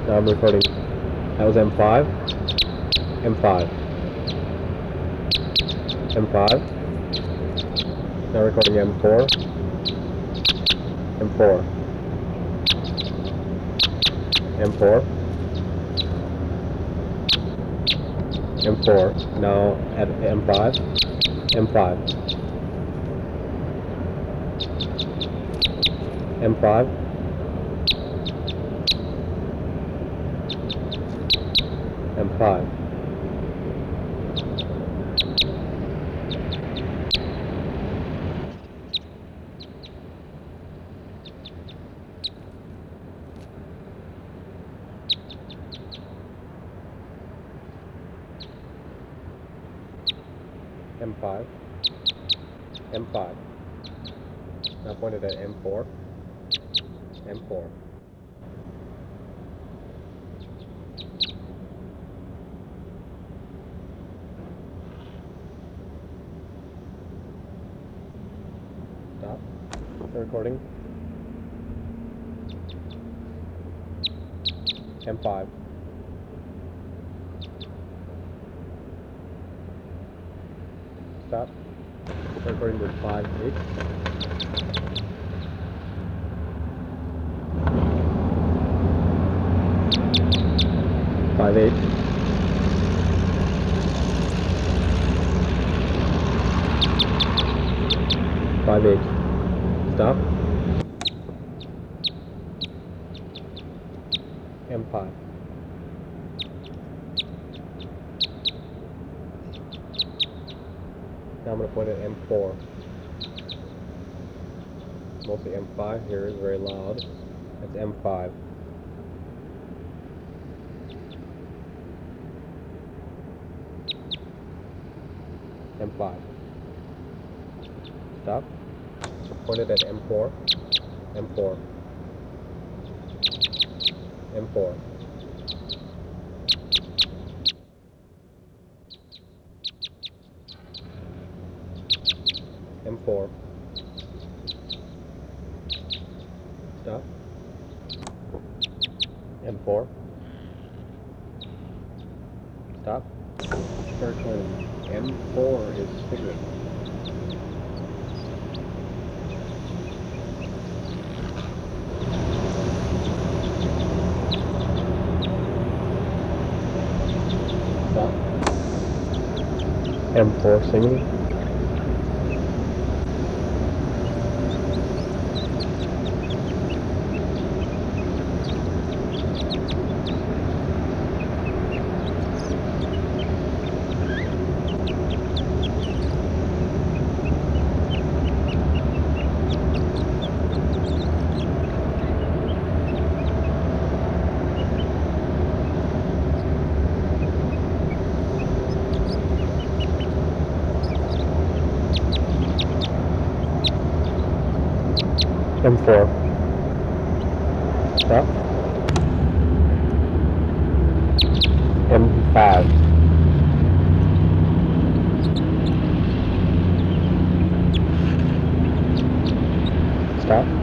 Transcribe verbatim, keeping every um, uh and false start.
Now I'm recording. That was M five. M five. M five. Now recording M four. M four. M four. M four. Now at M five. M five. M five. M five. M five. M five. Now pointed at M four. M four. Stop the recording. M five. Stop. The recording with five eight. Five eight. Five eight. Stop. M five. Now I'm going to point at M four. Mostly M five here is very loud. That's M five. M five. Stop. Pointed at M four. M four. M four. M four. Stop. M four. Stop. Start turning. M four is signaling. Stop. M four signaling. M four. Stop. M five. Stop.